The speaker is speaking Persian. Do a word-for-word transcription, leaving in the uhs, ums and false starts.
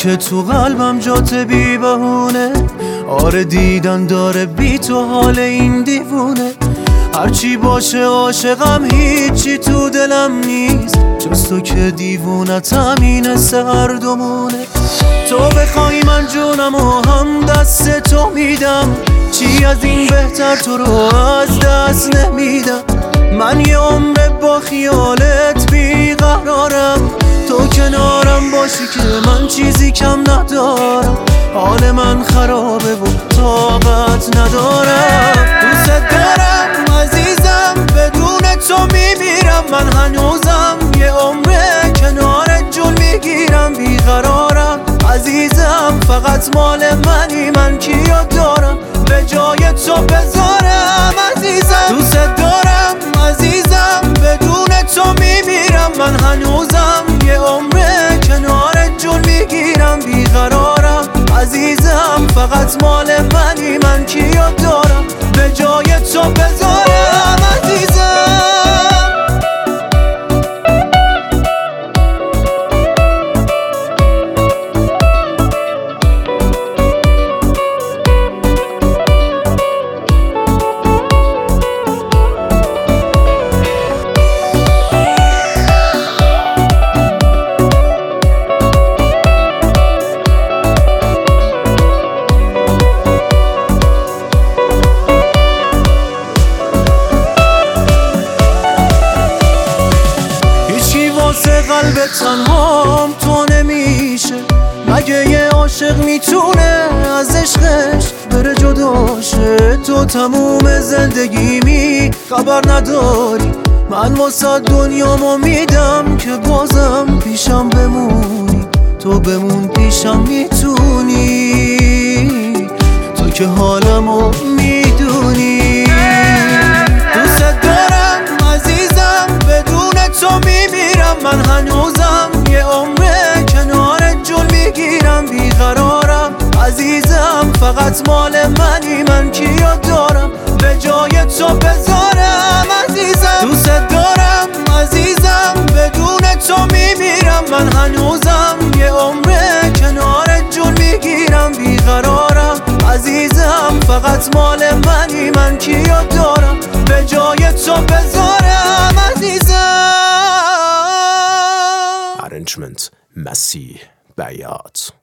که تو قلبم جات بی بهونه. آره دیدن داره بی تو حال این دیوونه. هرچی باشه عاشقم هیچی تو دلم نیست جز تو که دیوونت همینه سهر دومونه. تو بخوای من جونم و هم دست تو میدم، چی از این بهتر تو رو از دست نمیدم. من یه عمر با خیالت بیقرارم، تو کنارم باشی که من چیزی کم ندارم. حال من خرابه و طاقت ندارم. دوست دارم عزیزم، بدون تو میمیرم. من هنوزم یه عمر کنارت جون میگیرم. بیقرارم عزیزم، فقط مال منی. من کیو دارم به جای تو بذارم عزیزم. دوست دارم عزیزم، بدون تو میمیرم. من هنوزم یه عمر کنارت جون میگیرم. بیقرارم عزیزم، فقط مال منی. من کیو دارم به جای تو بذارم عزیزم. قلب تنهام تو نمیشه، مگه یه عاشق میتونه از عشقش بره جداشه؟ تو تموم زندگیمی خبر نداری، من واسه دنیامو میدم که بازم پیشم بمونی. تو بمون پیشم میتونی، تو که حالمو میدونی. دوست دارم عزیزم، بدون تو میمیرم. من هنوزم یه عمر کنارت جون میگیرم. بیقرارم عزیزم، فقط مال منی. من کیو دارم به جای تو بذارم عزیزم. دوست دارم عزیزم، بدون تو میمیرم. من هنوزم یه عمر کنارت جون میگیرم. بیقرارم عزیزم، فقط مال منی. من کیو دارم به جای تو بذارم عزیزم. Arrangement مسیح بیات.